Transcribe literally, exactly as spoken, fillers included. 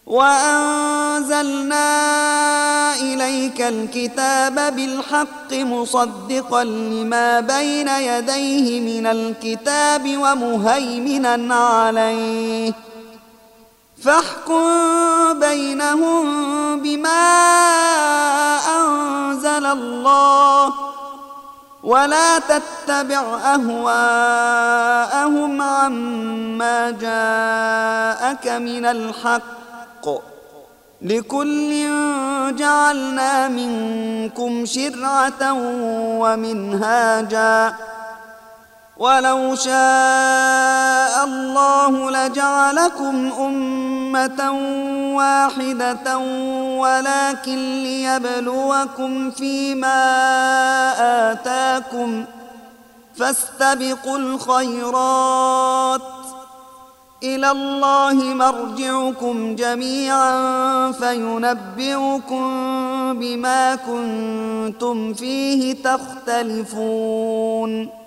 وأنزلنا إليك الكتاب بالحق مصدقا لما بين يديه من الكتاب ومهيمنا عليه فاحكم بينهم بما أنزل الله ولا تتبع أهواءهم عما جاءك من الحق لكل جعلنا منكم شرعة ومنهاجا ولو شاء الله لجعلكم أمة واحدة ولكن ليبلوكم فيما آتاكم فاستبقوا الخيرات إلى الله مرجعكم جميعا فينبئكم بما كنتم فيه تختلفون